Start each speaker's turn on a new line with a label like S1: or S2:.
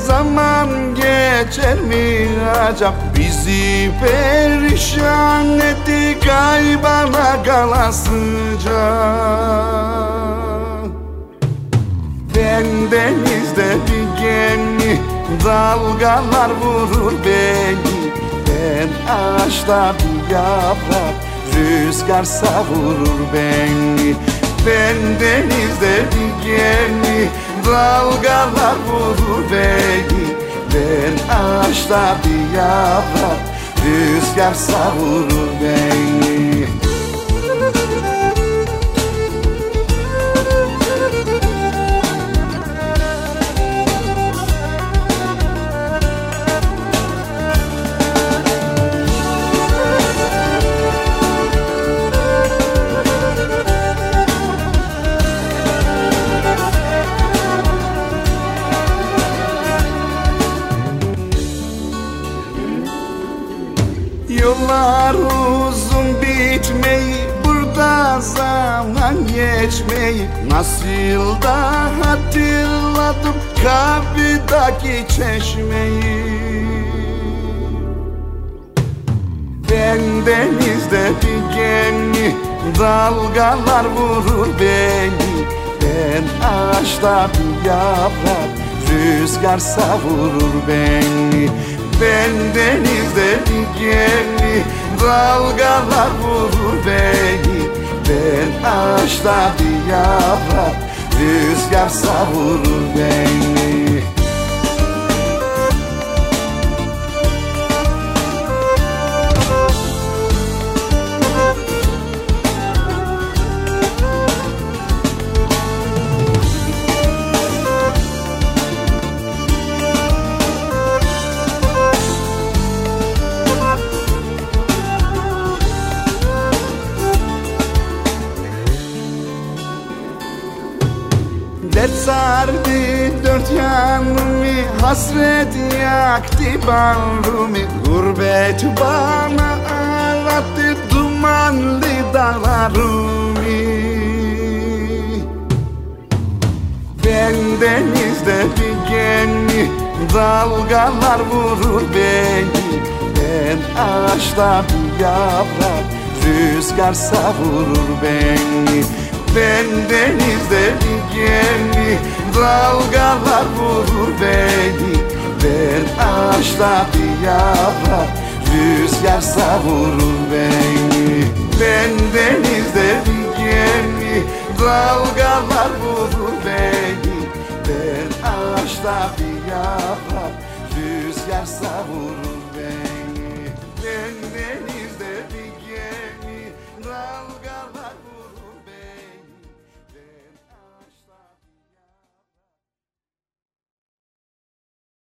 S1: zaman geçer mi acaba? Bizi perişan etti kaybana kalasıca. Ben denizde bir gemi, dalgalar vurur beni. Ben ağaçta bir yaprak, rüzgar savurur beni. Ben denizde bir gemi, dalgalar vurur beni. Ben ağaçta bir yaprak, rüzgar savurur beni. Yollar uzun bitmeyi, burada zaman geçmeyi. Nasıl da hatırladım kapıdaki çeşmeyi. Ben denizde bir gemi, dalgalar vurur beni. Ben ağaçta bir yaprak, rüzgar savurur beni. Ben denizde bir gemi, dalgalar vurur beni. Ben ağaçta bir yaprak, rüzgar savurur beni. Dert sardı dört yanımı, hasret yaktı bağrımı. Gurbet bana ağlattı dumanlı dağlarımı. Ben denizde bir gemi, dalgalar vurur beni. Ben ağaçta bir yaprak, rüzgar savurur beni. Ben denizde bir gemi, dalgalar vurur beni. Ben ağaçta bir yaprak, rüzgar savurur beni. Ben denizde bir gemi, dalgalar vurur beni. Ben ağaçta bir yaprak, rüzgar savurur